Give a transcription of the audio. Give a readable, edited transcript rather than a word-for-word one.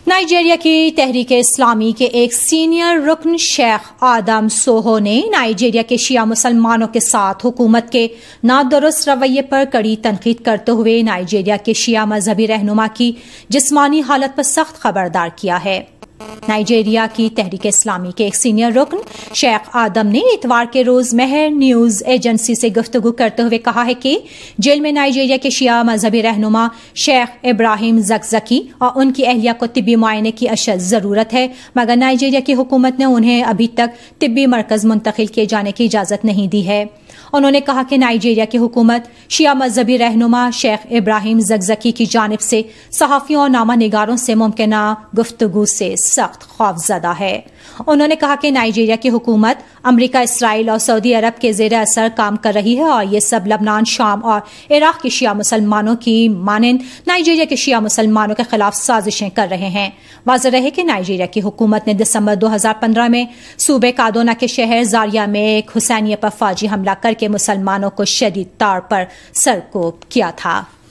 Nigeria کی تحریک اسلامی کے ایک سینئر رکن شیخ آدم سوہو نے نائجیریا کے شیعہ مسلمانوں کے ساتھ حکومت کے نادرست رویے پر کڑی تنقید کرتے ہوئے نائجیریا کے شیعہ مذہبی رہنما کی جسمانی حالت پر سخت خبردار کیا ہے۔ نائجیریا کی تحریک اسلامی کے ایک سینئر رکن شیخ آدم نے اتوار کے روز مہر نیوز ایجنسی سے گفتگو کرتے ہوئے کہا ہے کہ جیل میں نائجیریا کے شیعہ مذہبی رہنما شیخ ابراہیم زکزکی اور ان کی اہلیہ کو طبی معائنے کی اشد ضرورت ہے، مگر نائجیریا کی حکومت نے انہیں ابھی تک طبی مرکز منتقل کیے جانے کی اجازت نہیں دی ہے۔ انہوں نے کہا کہ نائجیریا کی حکومت شیعہ مذہبی رہنما شیخ ابراہیم زکزکی کی جانب سے صحافیوں اور نامہ نگاروں سے ممکنہ گفتگو سے سخت خوفزدہ ہے۔ انہوں نے کہا کہ نائجیریا کی حکومت امریکہ، اسرائیل اور سعودی عرب کے زیر اثر کام کر رہی ہے اور یہ سب لبنان، شام اور عراق کے شیعہ مسلمانوں کی مانند نائجیریا کے شیعہ مسلمانوں کے خلاف سازشیں کر رہے ہیں۔ واضح رہے کہ نائجیریا کی حکومت نے دسمبر 2015 میں صوبے کادونا کے شہر زاریا میں ایک حسینیہ پر فوجی حملہ کر کے مسلمانوں کو شدید طور پر سرکوب کیا تھا۔